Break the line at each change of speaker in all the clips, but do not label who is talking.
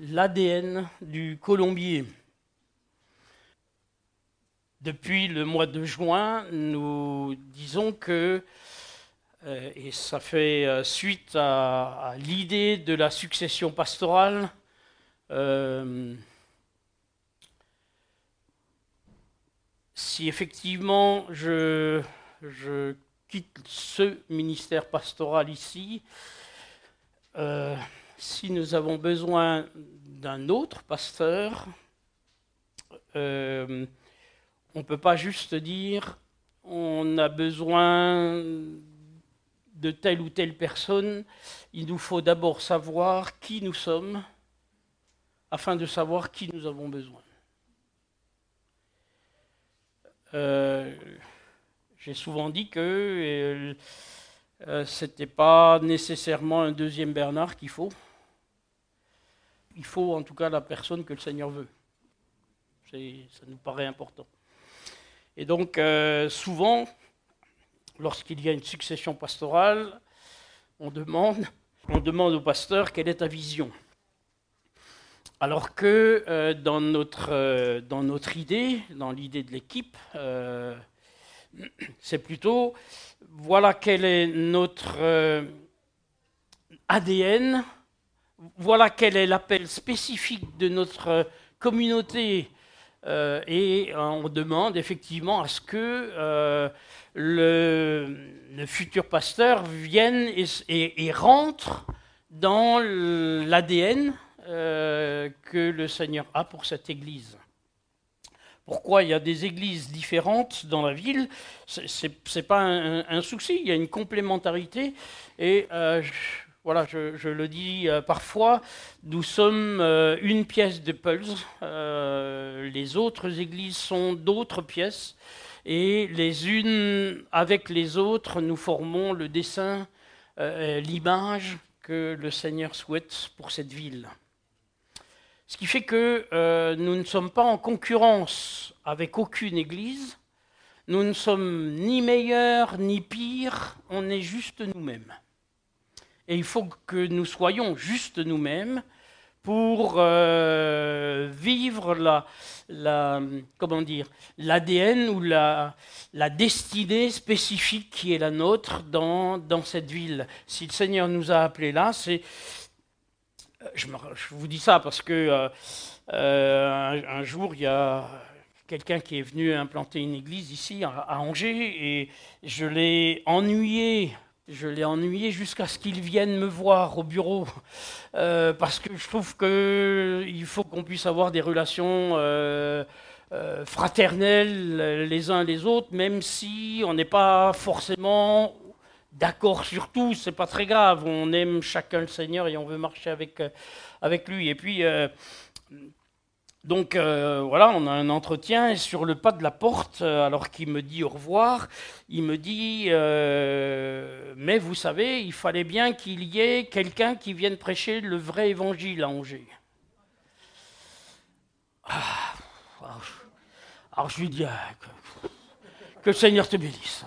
l'ADN du colombier. Depuis le mois de juin, nous disons que, et ça fait suite à l'idée de la succession pastorale, si effectivement je quitte ce ministère pastoral ici, si nous avons besoin d'un autre pasteur, on ne peut pas juste dire on a besoin de telle ou telle personne. Il nous faut d'abord savoir qui nous sommes afin de savoir qui nous avons besoin. J'ai souvent dit que ce n'était pas nécessairement un deuxième Bernard qu'il faut. Il faut en tout cas la personne que le Seigneur veut. Ça nous paraît important. Et donc, souvent, lorsqu'il y a une succession pastorale, on demande au pasteur quelle est ta vision. Alors que dans notre idée, dans l'idée de l'équipe, c'est plutôt voilà quel est notre ADN, voilà quel est l'appel spécifique de notre communauté. Et on demande effectivement à ce que le futur pasteur vienne et rentre dans l'ADN que le Seigneur a pour cette église. Pourquoi il y a des églises différentes dans la ville? C'est pas un souci, il y a une complémentarité et voilà, je le dis parfois, nous sommes une pièce de puzzle, les autres églises sont d'autres pièces, et les unes avec les autres, nous formons le dessin, l'image que le Seigneur souhaite pour cette ville. Ce qui fait que nous ne sommes pas en concurrence avec aucune église, nous ne sommes ni meilleurs ni pires, on est juste nous-mêmes. Et il faut que nous soyons juste nous-mêmes pour vivre l'ADN ou la destinée spécifique qui est la nôtre dans cette ville. Si le Seigneur nous a appelés là, c'est... Je vous dis ça parce que un jour, il y a quelqu'un qui est venu implanter une église ici à Angers et je l'ai ennuyé jusqu'à ce qu'il vienne me voir au bureau parce que je trouve qu'il faut qu'on puisse avoir des relations fraternelles les uns les autres, même si on n'est pas forcément d'accord sur tout, c'est pas très grave, on aime chacun le Seigneur et on veut marcher avec lui. Et puis, donc voilà, on a un entretien et sur le pas de la porte, alors qu'il me dit au revoir, il me dit mais vous savez, il fallait bien qu'il y ait quelqu'un qui vienne prêcher le vrai évangile à Angers. Alors je lui dis que le Seigneur te bénisse.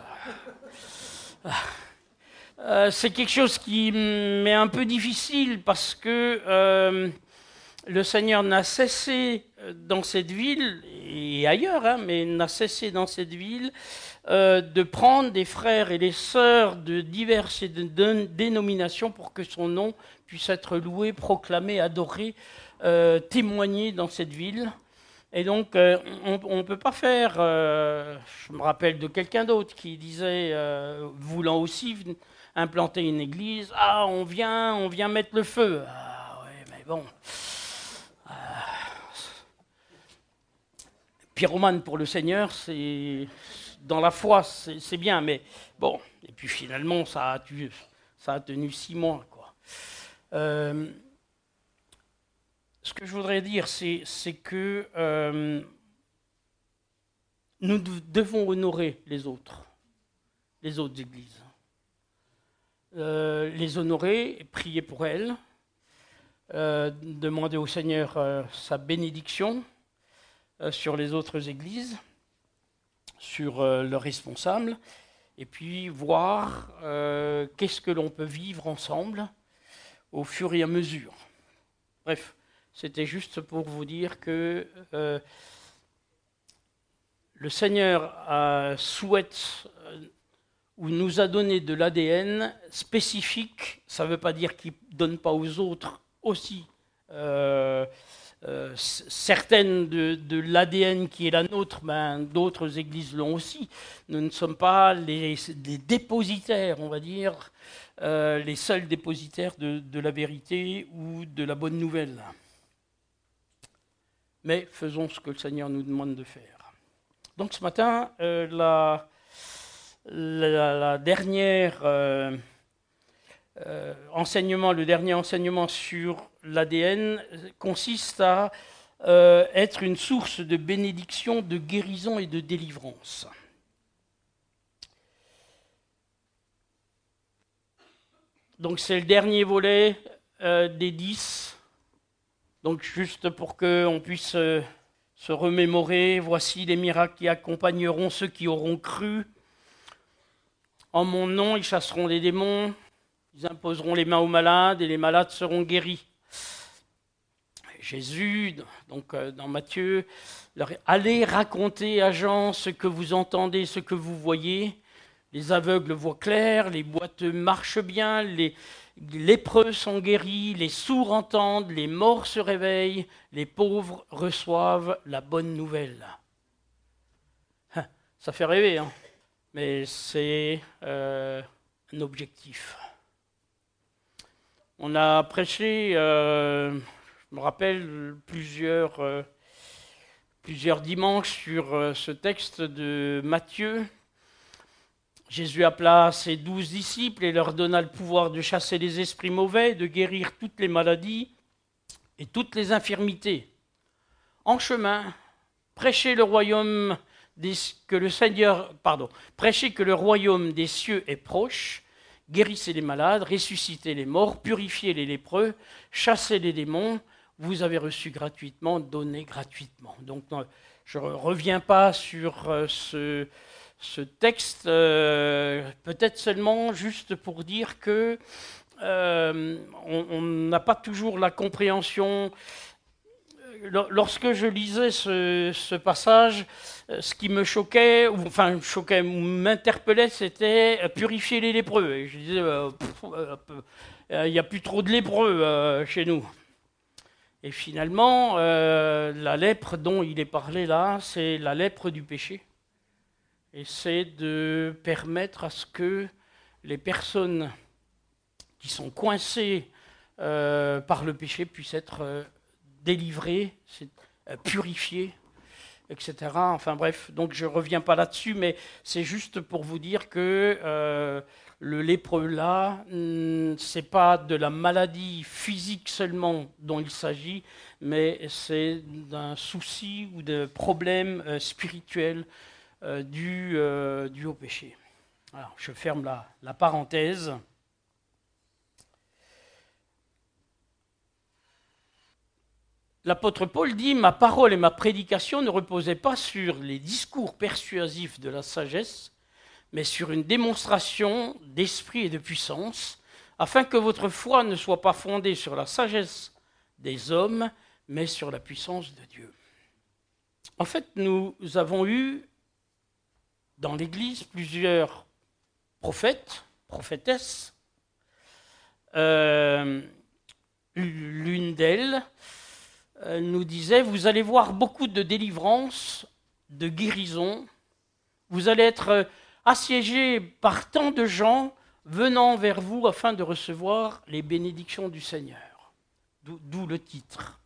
C'est quelque chose qui m'est un peu difficile parce que le Seigneur n'a cessé dans cette ville, et ailleurs, mais n'a cessé dans cette ville de prendre des frères et des sœurs de diverses dénominations pour que son nom puisse être loué, proclamé, adoré, témoigné dans cette ville. Et donc, on ne peut pas faire... je me rappelle de quelqu'un d'autre qui disait, voulant aussi implanter une église, ah, on vient mettre le feu. Ah, ouais, mais bon... Pyromane pour le Seigneur, c'est dans la foi, c'est bien, mais bon. Et puis finalement, ça a tenu 6 mois, quoi. Ce que je voudrais dire, c'est que nous devons honorer les autres églises. Les honorer, prier pour elles, demander au Seigneur sa bénédiction sur les autres églises, sur leurs responsables, et puis voir qu'est-ce que l'on peut vivre ensemble au fur et à mesure. Bref, C'était juste pour vous dire que le Seigneur souhaite ou nous a donné de l'ADN spécifique. Ça ne veut pas dire qu'il ne donne pas aux autres aussi certaines de l'ADN qui est la nôtre, d'autres églises l'ont aussi. Nous ne sommes pas les dépositaires, on va dire, les seuls dépositaires de la vérité ou de la bonne nouvelle. Mais faisons ce que le Seigneur nous demande de faire. Donc ce matin, la dernière le dernier enseignement sur l'ADN consiste à être une source de bénédiction, de guérison et de délivrance. Donc c'est le dernier volet des 10. Donc juste pour qu'on puisse se remémorer, voici les miracles qui accompagneront ceux qui auront cru. En mon nom, ils chasseront les démons, ils imposeront les mains aux malades et les malades seront guéris. Jésus, donc dans Matthieu, leur dit, allez raconter à Jean ce que vous entendez, ce que vous voyez. Les aveugles voient clair, les boiteux marchent bien, les lépreux sont guéris, les sourds entendent, les morts se réveillent, les pauvres reçoivent la bonne nouvelle. Ça fait rêver, hein, mais c'est un objectif. On a prêché, je me rappelle, plusieurs dimanches sur ce texte de Matthieu. Jésus appela ses 12 disciples et leur donna le pouvoir de chasser les esprits mauvais, de guérir toutes les maladies et toutes les infirmités. En chemin, prêchez que le royaume des cieux est proche, guérissez les malades, ressuscitez les morts, purifiez les lépreux, chassez les démons, vous avez reçu gratuitement, donnez gratuitement. Donc je ne reviens pas sur ce texte, peut-être seulement juste pour dire que on n'a pas toujours la compréhension. Lorsque je lisais ce passage, ce qui me choquait, ou m'interpellait, c'était purifier les lépreux. Et je disais, il n'y a plus trop de lépreux chez nous. Et finalement, la lèpre dont il est parlé là, c'est la lèpre du péché. Et c'est de permettre à ce que les personnes qui sont coincées par le péché puissent être délivrées, purifiées, etc. Enfin bref, donc je ne reviens pas là-dessus, mais c'est juste pour vous dire que le lépreux là, ce n'est pas de la maladie physique seulement dont il s'agit, mais c'est d'un souci ou de problème spirituel dû au péché. Alors, je ferme la parenthèse. L'apôtre Paul dit « Ma parole et ma prédication ne reposaient pas sur les discours persuasifs de la sagesse, mais sur une démonstration d'esprit et de puissance, afin que votre foi ne soit pas fondée sur la sagesse des hommes, mais sur la puissance de Dieu. » En fait, nous avons eu dans l'Église plusieurs prophètes, prophétesses. L'une d'elles nous disait, vous allez voir beaucoup de délivrance, de guérison, vous allez être assiégés par tant de gens venant vers vous afin de recevoir les bénédictions du Seigneur. D'où le titre.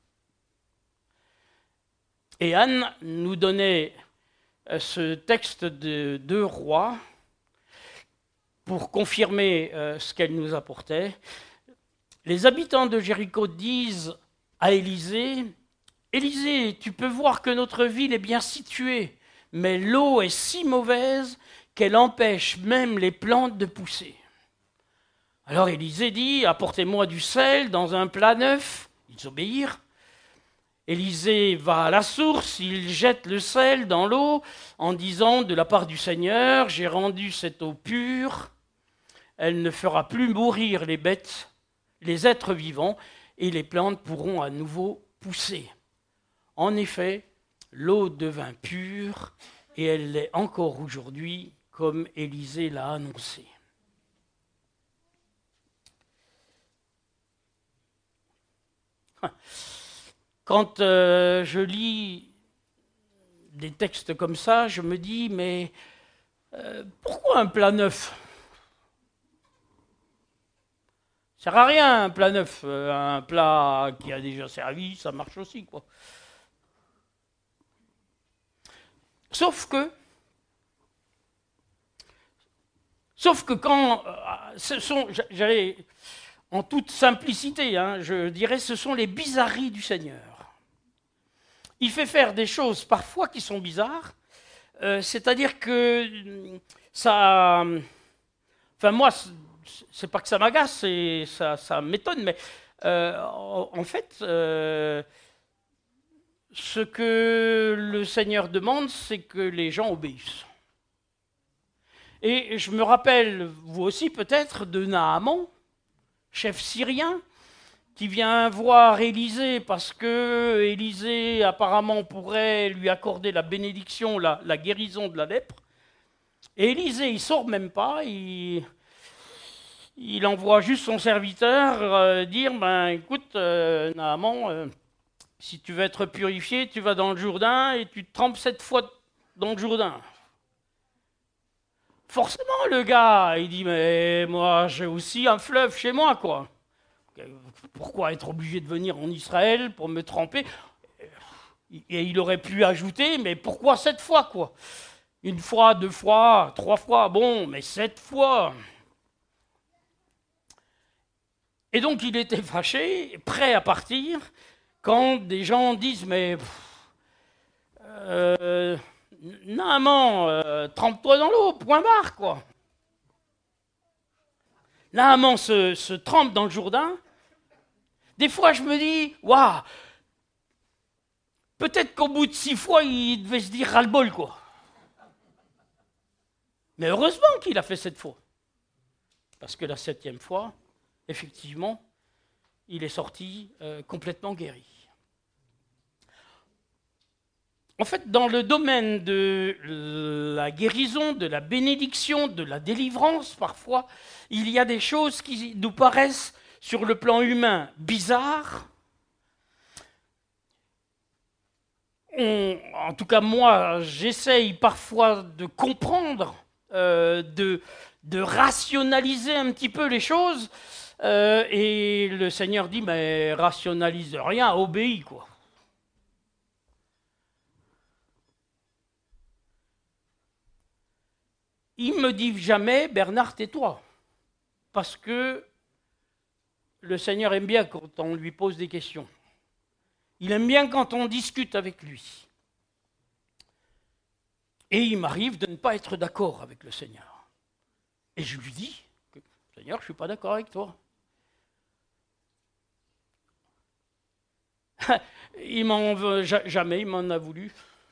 Et Anne nous donnait ce texte de 2 Rois pour confirmer ce qu'elle nous apportait. Les habitants de Jéricho disent à Élisée, « Élisée, tu peux voir que notre ville est bien située, mais l'eau est si mauvaise qu'elle empêche même les plantes de pousser. » Alors Élisée dit, « Apportez-moi du sel dans un plat neuf. » Ils obéirent. Élisée va à la source, il jette le sel dans l'eau en disant, de la part du Seigneur, « J'ai rendu cette eau pure, elle ne fera plus mourir les bêtes, les êtres vivants, et les plantes pourront à nouveau poussée. En effet, l'eau devint pure et elle l'est encore aujourd'hui, comme Élisée l'a annoncé. Quand je lis des textes comme ça, je me dis, mais pourquoi un plat neuf? Ça sert à rien un plat neuf, un plat qui a déjà servi, ça marche aussi, quoi. Sauf que quand j'allais en toute simplicité, je dirais, ce sont les bizarreries du Seigneur. Il fait faire des choses parfois qui sont bizarres, c'est-à-dire que ça, enfin moi, c'est pas que ça m'agace, ça m'étonne, mais en fait, ce que le Seigneur demande, c'est que les gens obéissent. Et je me rappelle, vous aussi peut-être, de Naaman, chef syrien, qui vient voir Élisée parce que Élisée apparemment pourrait lui accorder la bénédiction, la guérison de la lèpre. Et Élisée, il sort même pas, il envoie juste son serviteur dire, ben écoute, Naaman, si tu veux être purifié, tu vas dans le Jourdain et tu te trempes 7 fois dans le Jourdain. Forcément, le gars, il dit, mais moi, j'ai aussi un fleuve chez moi, quoi. Pourquoi être obligé de venir en Israël pour me tremper? Et il aurait pu ajouter, mais pourquoi 7 fois, quoi? 1 fois, 2 fois, 3 fois, bon, mais 7 fois. Et donc, il était fâché, prêt à partir, quand des gens disent, mais Naaman, trempe-toi dans l'eau, point barre, quoi. Naaman se trempe dans le Jourdain. Des fois, je me dis, waouh, peut-être qu'au bout de 6 fois, il devait se dire ras-le-bol, quoi. Mais heureusement qu'il a fait 7 fois. Parce que la 7e fois, effectivement, il est sorti complètement guéri. En fait, dans le domaine de la guérison, de la bénédiction, de la délivrance, parfois, il y a des choses qui nous paraissent, sur le plan humain, bizarres. En tout cas, moi, j'essaye parfois de comprendre, de rationaliser un petit peu les choses. Et le Seigneur dit, mais rationalise rien, obéis, quoi. Il me dit jamais, Bernard, tais-toi. Parce que le Seigneur aime bien quand on lui pose des questions. Il aime bien quand on discute avec lui. Et il m'arrive de ne pas être d'accord avec le Seigneur. Et je lui dis, Seigneur, je ne suis pas d'accord avec toi. Il m'en veut jamais, il m'en a voulu.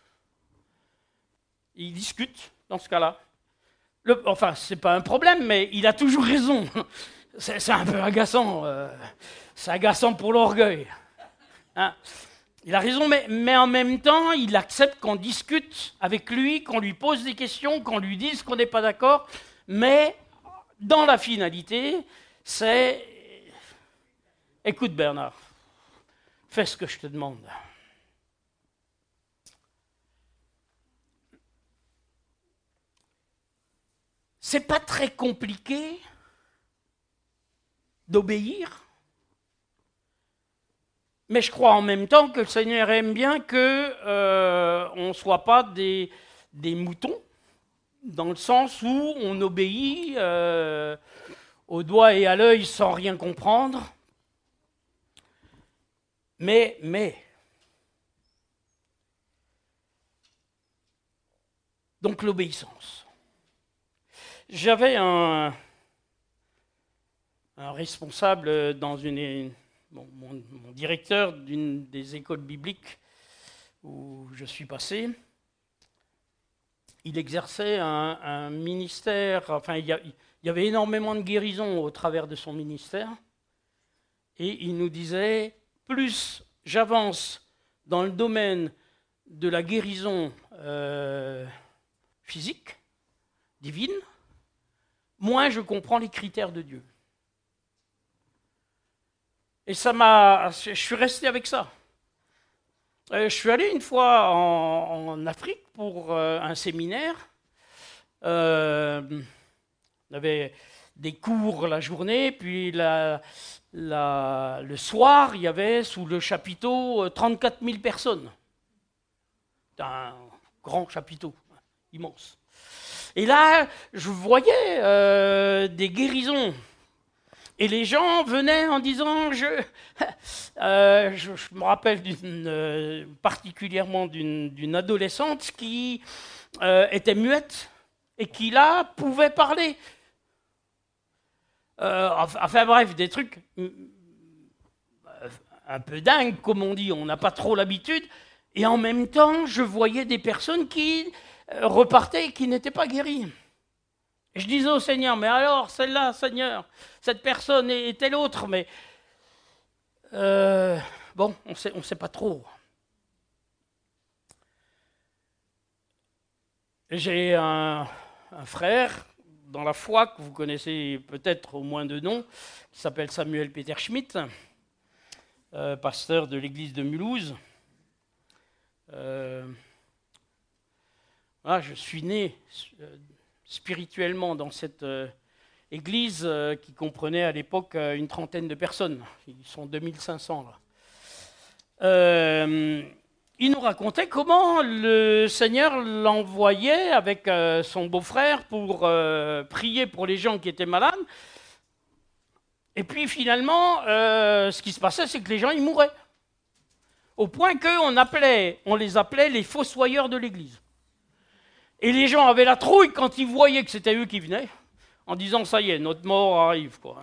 Il discute dans ce cas-là. Enfin, ce n'est pas un problème, mais il a toujours raison. C'est un peu agaçant. C'est agaçant pour l'orgueil. Hein? Il a raison, mais en même temps, il accepte qu'on discute avec lui, qu'on lui pose des questions, qu'on lui dise qu'on n'est pas d'accord. Mais dans la finalité, c'est « Écoute Bernard, fais ce que je te demande. » C'est pas très compliqué d'obéir, mais je crois en même temps que le Seigneur aime bien qu'on ne soit pas des moutons, dans le sens où on obéit au doigt et à l'œil sans rien comprendre. Mais, donc l'obéissance. J'avais un responsable dans mon directeur d'une des écoles bibliques où je suis passé. Il exerçait un ministère, enfin il y avait énormément de guérisons au travers de son ministère. Et il nous disait, plus j'avance dans le domaine de la guérison physique, divine, moins je comprends les critères de Dieu. Et je suis resté avec ça. Je suis allé une fois en Afrique pour un séminaire. On avait des cours la journée, puis le soir, il y avait sous le chapiteau 34 000 personnes. C'est un grand chapiteau, immense. Et là, je voyais des guérisons. Et les gens venaient en disant, je me rappelle particulièrement d'une adolescente qui était muette et qui là pouvait parler. Enfin bref, des trucs un peu dingues, comme on dit, on n'a pas trop l'habitude. Et en même temps, je voyais des personnes qui repartaient et qui n'étaient pas guéries. Et je disais au Seigneur, mais alors, celle-là, Seigneur, cette personne et telle autre, mais bon, on sait pas trop. J'ai un frère dans la foi que vous connaissez peut-être au moins de nom, qui s'appelle Samuel Peter Schmidt, pasteur de l'église de Mulhouse. Je suis né spirituellement dans cette église qui comprenait à l'époque une trentaine de personnes. Ils sont 2500 là. Il nous racontait comment le Seigneur l'envoyait avec son beau-frère pour prier pour les gens qui étaient malades. Et puis finalement, ce qui se passait, c'est que les gens ils mouraient. Au point qu'on les appelait les fossoyeurs de l'église. Et les gens avaient la trouille quand ils voyaient que c'était eux qui venaient, en disant, ça y est, notre mort arrive, quoi.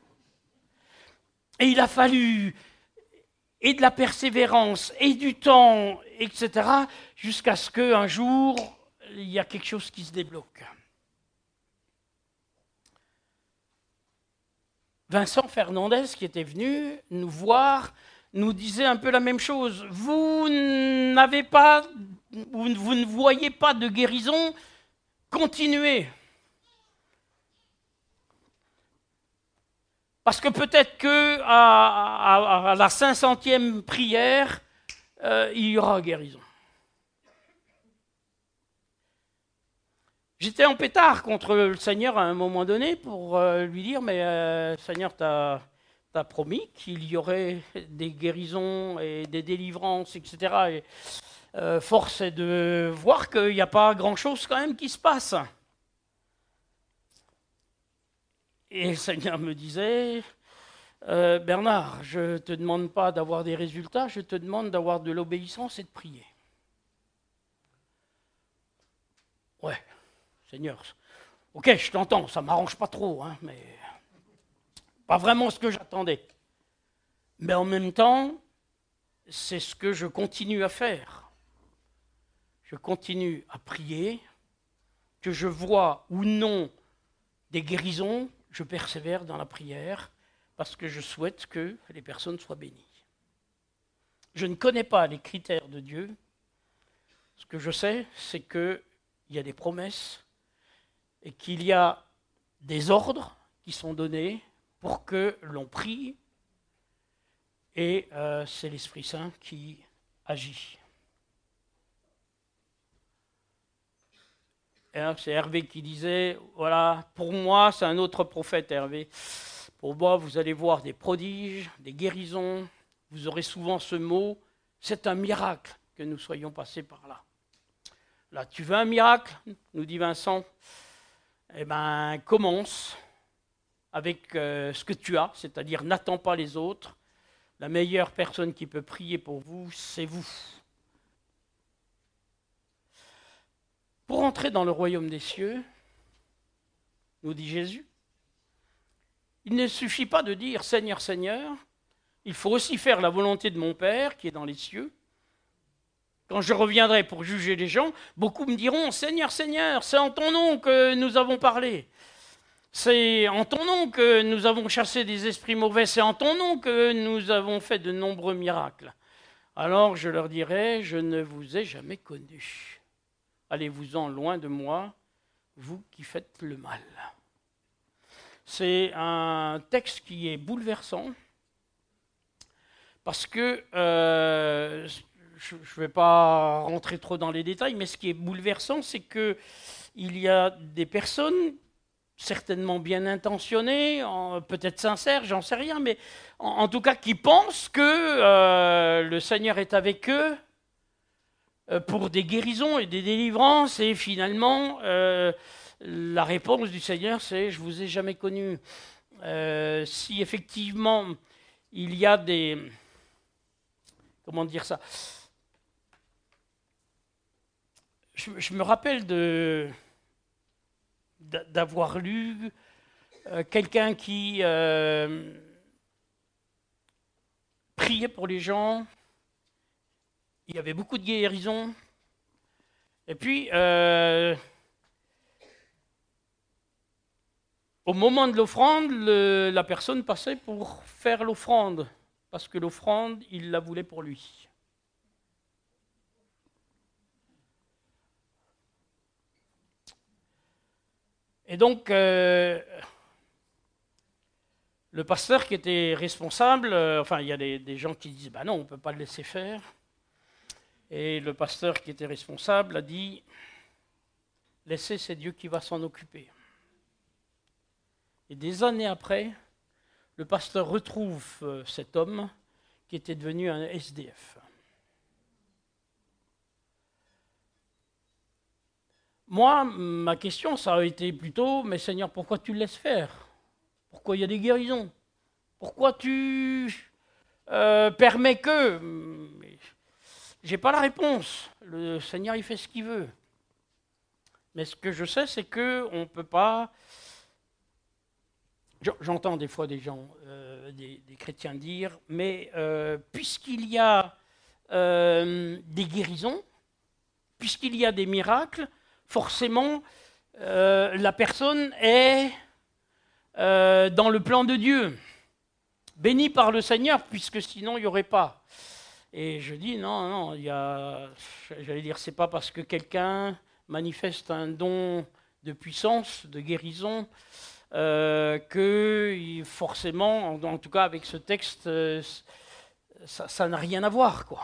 Et il a fallu et de la persévérance, et du temps, etc., jusqu'à ce qu'un jour, il y a quelque chose qui se débloque. Vincent Fernandez, qui était venu nous voir, nous disait un peu la même chose. Vous ne voyez pas de guérison, continuez. Parce que peut-être qu'à la 500e prière, il y aura guérison. J'étais en pétard contre le Seigneur à un moment donné pour lui dire, mais Seigneur, tu as promis qu'il y aurait des guérisons et des délivrances, etc. Et, force est de voir qu'il n'y a pas grand-chose quand même qui se passe. Et le Seigneur me disait, Bernard, je ne te demande pas d'avoir des résultats, je te demande d'avoir de l'obéissance et de prier. Ouais, Seigneur, ok, je t'entends, ça ne m'arrange pas trop, hein, mais pas vraiment ce que j'attendais. Mais en même temps, c'est ce que je continue à faire. Je continue à prier, que je vois ou non des guérisons, je persévère dans la prière parce que je souhaite que les personnes soient bénies. Je ne connais pas les critères de Dieu. Ce que je sais, c'est qu'il y a des promesses et qu'il y a des ordres qui sont donnés pour que l'on prie et c'est l'Esprit Saint qui agit. C'est Hervé qui disait, voilà, pour moi, c'est un autre prophète, Hervé. Pour moi, vous allez voir des prodiges, des guérisons. Vous aurez souvent ce mot, c'est un miracle que nous soyons passés par là. Là, tu veux un miracle, nous dit Vincent. Eh bien, commence avec ce que tu as, c'est-à-dire n'attends pas les autres. La meilleure personne qui peut prier pour vous, c'est vous. Pour entrer dans le royaume des cieux, nous dit Jésus, il ne suffit pas de dire « Seigneur, Seigneur », il faut aussi faire la volonté de mon Père qui est dans les cieux. Quand je reviendrai pour juger les gens, beaucoup me diront « Seigneur, Seigneur, c'est en ton nom que nous avons parlé. C'est en ton nom que nous avons chassé des esprits mauvais, c'est en ton nom que nous avons fait de nombreux miracles. » Alors je leur dirai, je ne vous ai jamais connu. Allez-vous-en loin de moi, vous qui faites le mal. C'est un texte qui est bouleversant parce que je ne vais pas rentrer trop dans les détails, mais ce qui est bouleversant, c'est qu'il y a des personnes certainement bien intentionnées, peut-être sincères, j'en sais rien, mais en tout cas qui pensent que le Seigneur est avec eux pour des guérisons et des délivrances, et finalement, la réponse du Seigneur, c'est « je vous ai jamais connu ». Si effectivement, il y a des... Comment dire ça? Je me rappelle d'avoir lu quelqu'un qui priait pour les gens. Il y avait beaucoup de guérisons. Et puis, au moment de l'offrande, la personne passait pour faire l'offrande, parce que l'offrande, il la voulait pour lui. Et donc, le pasteur qui était responsable, enfin, il y a des gens qui disent, ben non, on ne peut pas le laisser faire. Et le pasteur qui était responsable a dit, laissez, c'est Dieu qui va s'en occuper. Et des années après, le pasteur retrouve cet homme qui était devenu un SDF. Moi, ma question, ça a été plutôt, mais Seigneur, pourquoi tu le laisses faire? Pourquoi il y a des guérisons? Pourquoi tu permets que... J'ai pas la réponse. Le Seigneur, il fait ce qu'il veut. Mais ce que je sais, c'est qu'on ne peut pas... J'entends des fois des gens, des chrétiens dire, mais puisqu'il y a des guérisons, puisqu'il y a des miracles, forcément, la personne est dans le plan de Dieu, bénie par le Seigneur, puisque sinon il n'y aurait pas. Et je dis non, j'allais dire, c'est pas parce que quelqu'un manifeste un don de puissance, de guérison, que forcément, en tout cas avec ce texte, ça n'a rien à voir, quoi.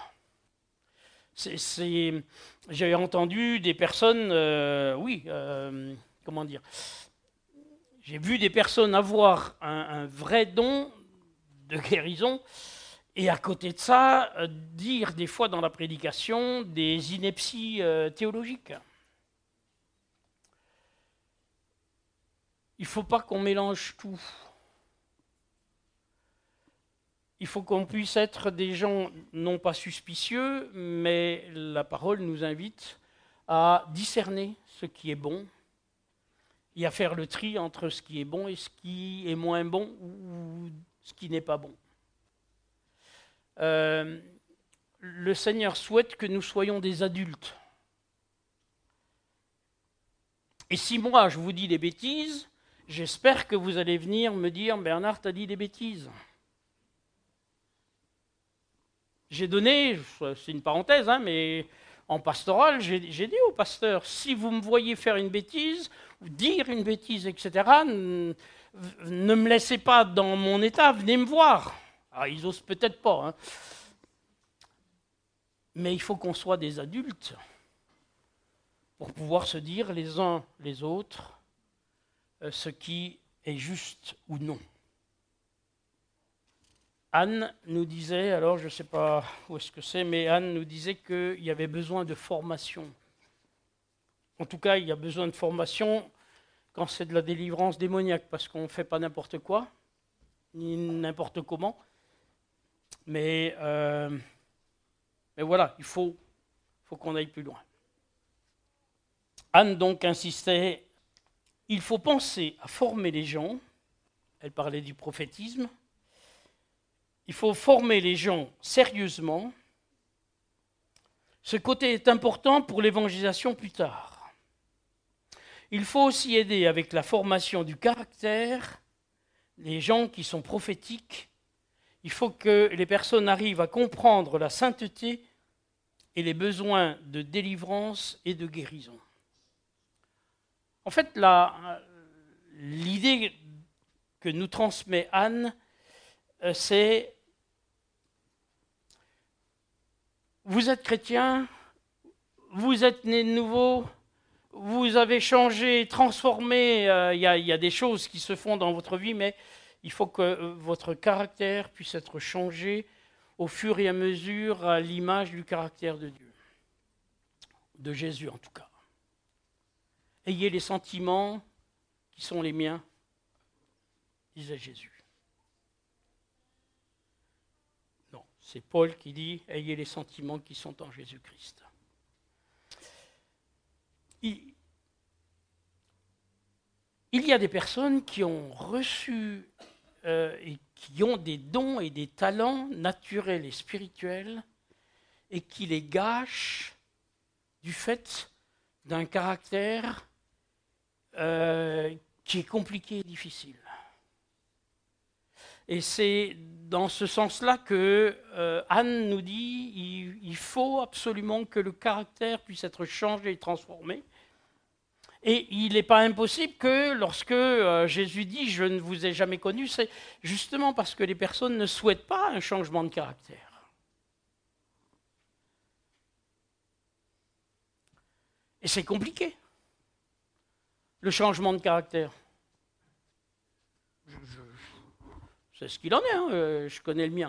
J'ai entendu des personnes, comment dire, j'ai vu des personnes avoir un vrai don de guérison, et à côté de ça, dire des fois dans la prédication des inepties théologiques. Il ne faut pas qu'on mélange tout. Il faut qu'on puisse être des gens non pas suspicieux, mais la parole nous invite à discerner ce qui est bon et à faire le tri entre ce qui est bon et ce qui est moins bon ou ce qui n'est pas bon. Le Seigneur souhaite que nous soyons des adultes. Et si moi je vous dis des bêtises, j'espère que vous allez venir me dire « Bernard, t'as dit des bêtises ». J'ai donné, c'est une parenthèse, mais en pastoral, j'ai dit au pasteur, si vous me voyez faire une bêtise, ou dire une bêtise, etc., ne me laissez pas dans mon état, venez me voir. Alors, ils osent peut-être pas, mais il faut qu'on soit des adultes pour pouvoir se dire les uns les autres ce qui est juste ou non. Anne nous disait, alors je ne sais pas où est-ce que c'est, mais Anne nous disait qu'il y avait besoin de formation. En tout cas, il y a besoin de formation quand c'est de la délivrance démoniaque, parce qu'on ne fait pas n'importe quoi, ni n'importe comment. Mais voilà, il faut qu'on aille plus loin. Anne donc insistait, il faut penser à former les gens, elle parlait du prophétisme, il faut former les gens sérieusement. Ce côté est important pour l'évangélisation plus tard. Il faut aussi aider avec la formation du caractère les gens qui sont prophétiques. Il faut que les personnes arrivent à comprendre la sainteté et les besoins de délivrance et de guérison. En fait, l'idée que nous transmet Anne, c'est vous êtes chrétien, vous êtes né de nouveau, vous avez changé, transformé, il y a des choses qui se font dans votre vie, mais il faut que votre caractère puisse être changé au fur et à mesure à l'image du caractère de Dieu, de Jésus en tout cas. Ayez les sentiments qui sont les miens, disait Jésus. Non, c'est Paul qui dit « Ayez les sentiments qui sont en Jésus-Christ ». Il y a des personnes qui ont reçu et qui ont des dons et des talents naturels et spirituels et qui les gâchent du fait d'un caractère qui est compliqué et difficile. Et c'est dans ce sens-là que Anne nous dit il faut absolument que le caractère puisse être changé et transformé. Et il n'est pas impossible que lorsque Jésus dit « je ne vous ai jamais connu », c'est justement parce que les personnes ne souhaitent pas un changement de caractère. Et c'est compliqué, le changement de caractère. C'est ce qu'il en est, hein, je connais le mien.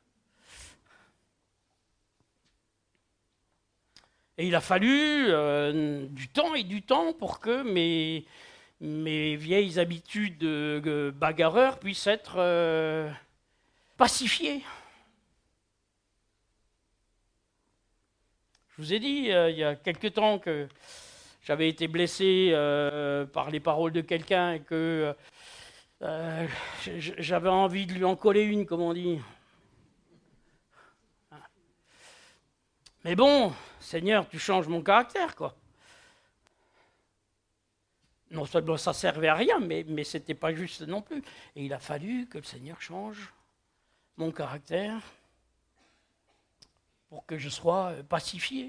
Et il a fallu du temps et du temps pour que mes vieilles habitudes bagarreurs puissent être pacifiées. Je vous ai dit il y a quelque temps que j'avais été blessé par les paroles de quelqu'un et que j'avais envie de lui en coller une, comme on dit. Mais bon, Seigneur, tu changes mon caractère, quoi. Non seulement ça servait à rien, mais ce n'était pas juste non plus. Et il a fallu que le Seigneur change mon caractère pour que je sois pacifié.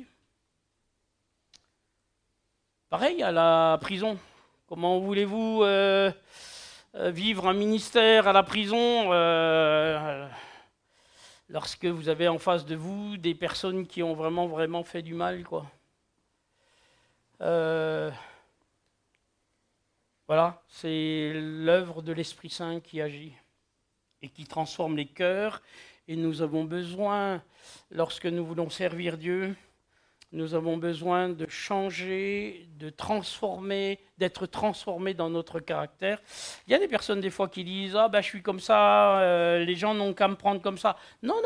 Pareil à la prison. Comment voulez-vous vivre un ministère à la prison lorsque vous avez en face de vous des personnes qui ont vraiment fait du mal, quoi. Voilà, c'est l'œuvre de l'Esprit Saint qui agit et qui transforme les cœurs. Et nous avons besoin, lorsque nous voulons servir Dieu, nous avons besoin de changer, de transformer, d'être transformés dans notre caractère. Il y a des personnes des fois qui disent « Ah ben je suis comme ça, les gens n'ont qu'à me prendre comme ça ». Non,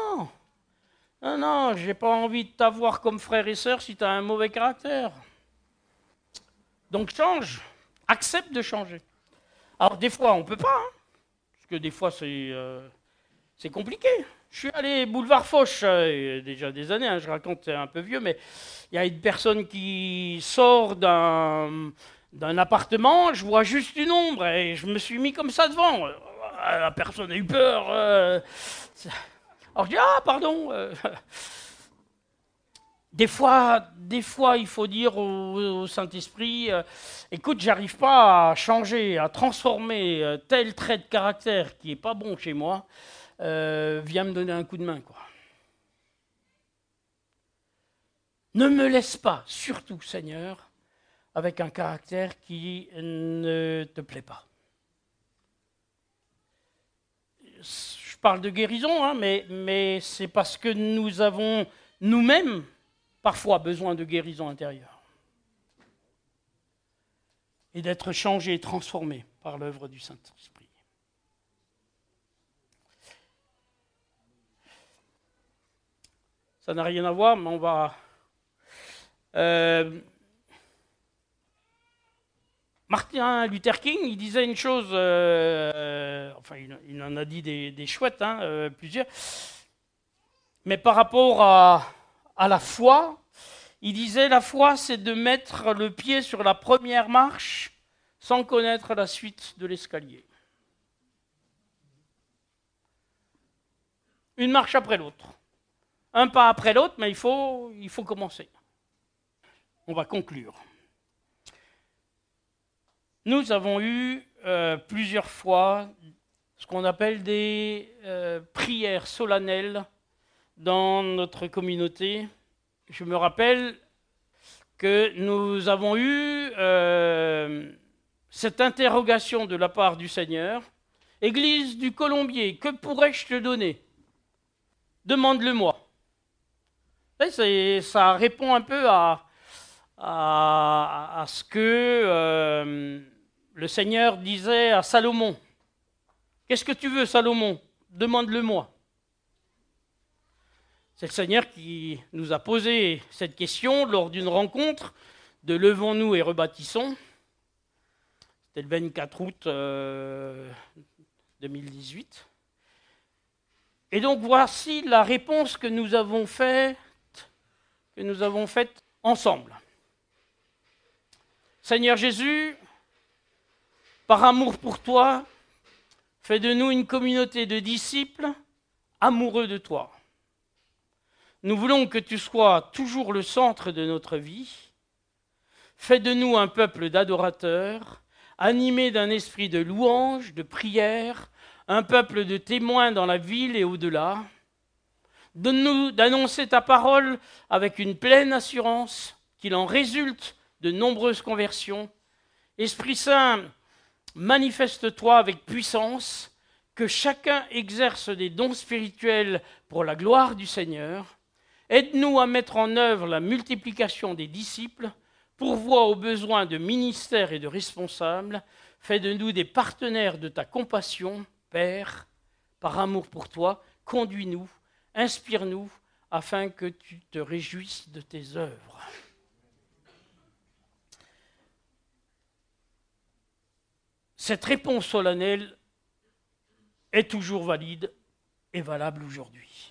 je n'ai pas envie de t'avoir comme frère et sœur si tu as un mauvais caractère. Donc change, accepte de changer. Alors des fois on ne peut pas, hein, parce que des fois c'est compliqué. Je suis allé boulevard Foch, il y a déjà des années, hein, je raconte, c'est un peu vieux, mais il y a une personne qui sort d'un appartement, je vois juste une ombre, et je me suis mis comme ça devant. La personne a eu peur. Alors je dis, ah pardon. Des fois, il faut dire au Saint-Esprit, écoute, j'arrive pas à changer, à transformer tel trait de caractère qui n'est pas bon chez moi. Viens me donner un coup de main, quoi. Ne me laisse pas, surtout, Seigneur, avec un caractère qui ne te plaît pas. Je parle de guérison, hein, mais c'est parce que nous avons nous-mêmes parfois besoin de guérison intérieure et d'être changés et transformés par l'œuvre du Saint-Esprit. Ça n'a rien à voir, mais on va... Martin Luther King, il disait une chose, enfin il en a dit des chouettes, hein, plusieurs, mais par rapport à la foi, il disait la foi c'est de mettre le pied sur la première marche sans connaître la suite de l'escalier. une marche après l'autre. Un pas après l'autre, mais il faut commencer. On va conclure. Nous avons eu plusieurs fois ce qu'on appelle des prières solennelles dans notre communauté. Je me rappelle que nous avons eu cette interrogation de la part du Seigneur. Église du Colombier, que pourrais-je te donner? Demande-le-moi. Ça répond un peu à ce que le Seigneur disait à Salomon. Qu'est-ce que tu veux, Salomon? Demande-le-moi. C'est le Seigneur qui nous a posé cette question lors d'une rencontre de Levons-nous et rebâtissons. C'était le 24 août 2018. Et donc voici la réponse que nous avons faite ensemble. Seigneur Jésus, par amour pour toi, fais de nous une communauté de disciples amoureux de toi. Nous voulons que tu sois toujours le centre de notre vie. Fais de nous un peuple d'adorateurs, animé d'un esprit de louange, de prière, un peuple de témoins dans la ville et au-delà. Donne-nous d'annoncer ta parole avec une pleine assurance qu'il en résulte de nombreuses conversions. Esprit Saint, manifeste-toi avec puissance, que chacun exerce des dons spirituels pour la gloire du Seigneur. Aide-nous à mettre en œuvre la multiplication des disciples, pourvois aux besoins de ministères et de responsables. Fais de nous des partenaires de ta compassion, Père, par amour pour toi. Conduis-nous, inspire-nous, afin que tu te réjouisses de tes œuvres. Cette réponse solennelle est toujours valide et valable aujourd'hui.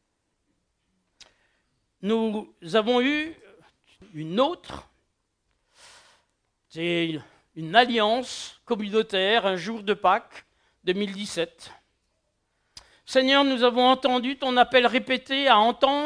Nous avons eu une autre, c'est une alliance communautaire, un jour de Pâques 2017. Seigneur, nous avons entendu ton appel répété à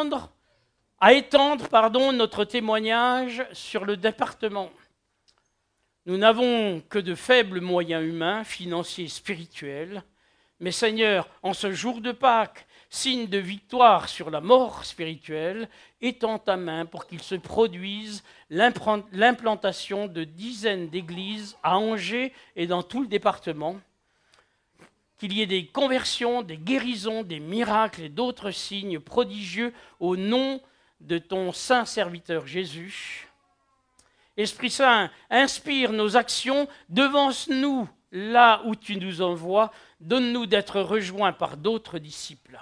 étendre notre témoignage sur le département. Nous n'avons que de faibles moyens humains, financiers, spirituels. Mais Seigneur, en ce jour de Pâques, signe de victoire sur la mort spirituelle, étends ta main pour qu'il se produise l'implantation de dizaines d'églises à Angers et dans tout le département, qu'il y ait des conversions, des guérisons, des miracles et d'autres signes prodigieux au nom de ton saint serviteur Jésus. Esprit Saint, inspire nos actions, devance-nous là où tu nous envoies, donne-nous d'être rejoints par d'autres disciples.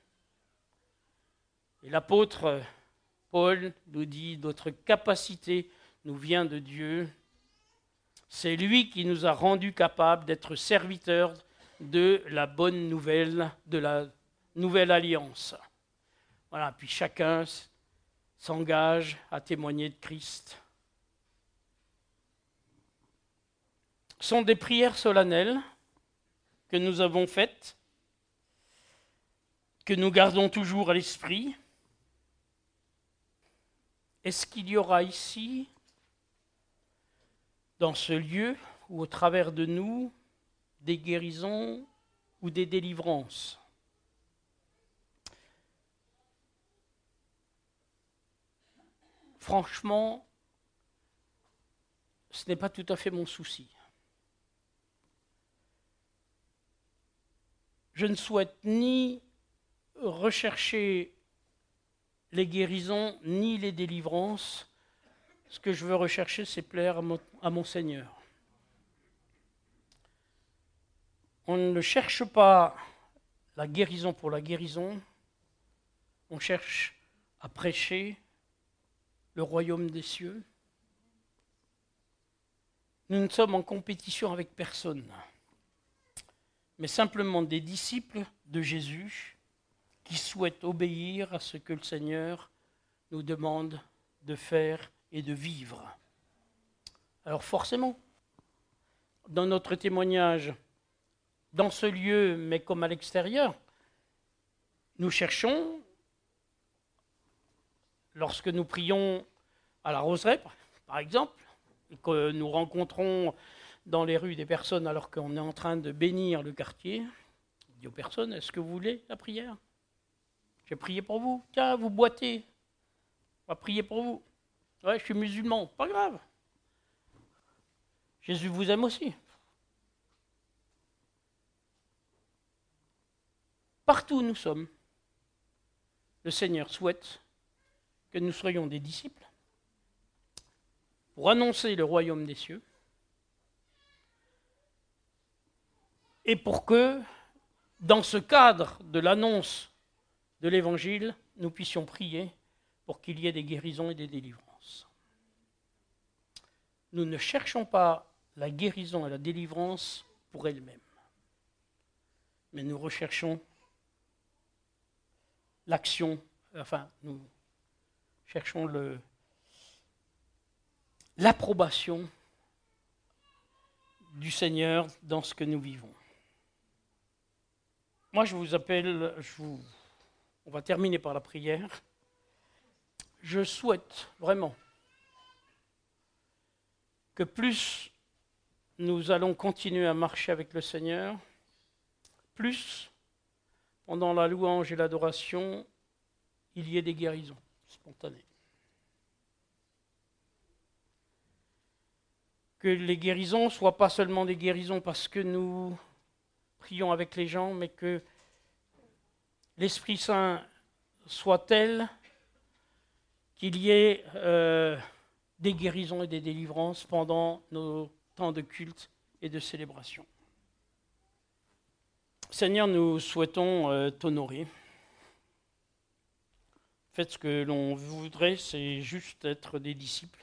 Et l'apôtre Paul nous dit, notre capacité nous vient de Dieu. C'est lui qui nous a rendus capables d'être serviteurs de la bonne nouvelle, de la nouvelle alliance. Voilà, puis chacun s'engage à témoigner de Christ. Ce sont des prières solennelles que nous avons faites, que nous gardons toujours à l'esprit. Est-ce qu'il y aura ici, dans ce lieu, ou au travers de nous, des guérisons ou des délivrances? Franchement, ce n'est pas tout à fait mon souci. Je ne souhaite ni rechercher les guérisons ni les délivrances. Ce que je veux rechercher, c'est plaire à mon Seigneur. On ne cherche pas la guérison pour la guérison. On cherche à prêcher le royaume des cieux. Nous ne sommes en compétition avec personne, mais simplement des disciples de Jésus qui souhaitent obéir à ce que le Seigneur nous demande de faire et de vivre. Alors forcément, dans notre témoignage, dans ce lieu, mais comme à l'extérieur, Nous cherchons, lorsque nous prions à la roseraie, par exemple, et que nous rencontrons dans les rues des personnes alors qu'on est en train de bénir le quartier, on dit aux personnes, est-ce que vous voulez la prière? J'ai prié pour vous. Tiens, vous boitez. On va prier pour vous. Ouais, je suis musulman. Pas grave. Jésus vous aime aussi. Partout où nous sommes, le Seigneur souhaite que nous soyons des disciples pour annoncer le royaume des cieux et pour que, dans ce cadre de l'annonce de l'Évangile, nous puissions prier pour qu'il y ait des guérisons et des délivrances. Nous ne cherchons pas la guérison et la délivrance pour elles-mêmes, mais nous recherchons l'action, nous cherchons l'approbation du Seigneur dans ce que nous vivons. Moi, je vous appelle, on va terminer par la prière. Je souhaite vraiment que plus nous allons continuer à marcher avec le Seigneur, plus, pendant la louange et l'adoration, il y ait des guérisons spontanées. Que les guérisons ne soient pas seulement des guérisons parce que nous prions avec les gens, mais que l'Esprit Saint soit tel qu'il y ait des guérisons et des délivrances pendant nos temps de culte et de célébration. Seigneur, nous souhaitons t'honorer. En fait, ce que l'on voudrait, c'est juste être des disciples.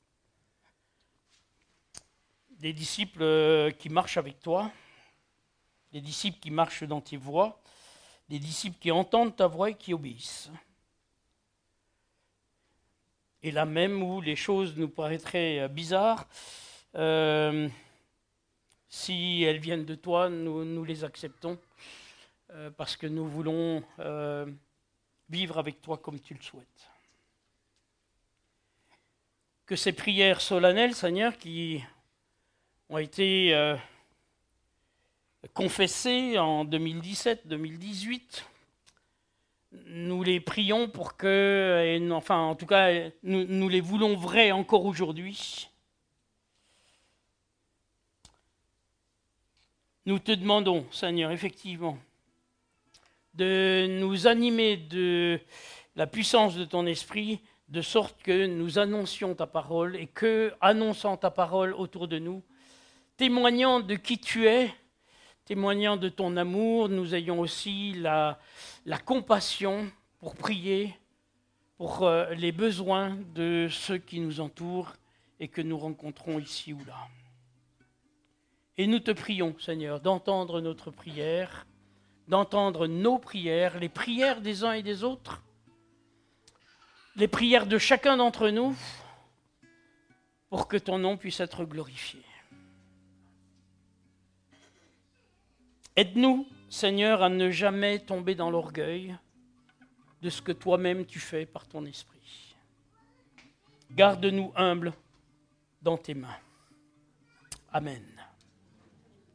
Des disciples qui marchent avec toi, des disciples qui marchent dans tes voies, des disciples qui entendent ta voix et qui obéissent. Et là même où les choses nous paraîtraient bizarres, si elles viennent de toi, nous les acceptons, parce que nous voulons vivre avec toi comme tu le souhaites. Que ces prières solennelles, Seigneur, qui ont été confessées en 2017-2018, nous les prions pour que, en tout cas, nous les voulons vraies encore aujourd'hui. Nous te demandons, Seigneur, effectivement, de nous animer de la puissance de ton esprit, de sorte que nous annoncions ta parole et que, annonçant ta parole autour de nous, témoignant de qui tu es, témoignant de ton amour, nous ayons aussi la compassion pour prier pour les besoins de ceux qui nous entourent et que nous rencontrons ici ou là. Et nous te prions, Seigneur, d'entendre notre prière, d'entendre nos prières, les prières des uns et des autres, les prières de chacun d'entre nous, pour que ton nom puisse être glorifié. Aide-nous, Seigneur, à ne jamais tomber dans l'orgueil de ce que toi-même tu fais par ton esprit. Garde-nous humbles dans tes mains. Amen.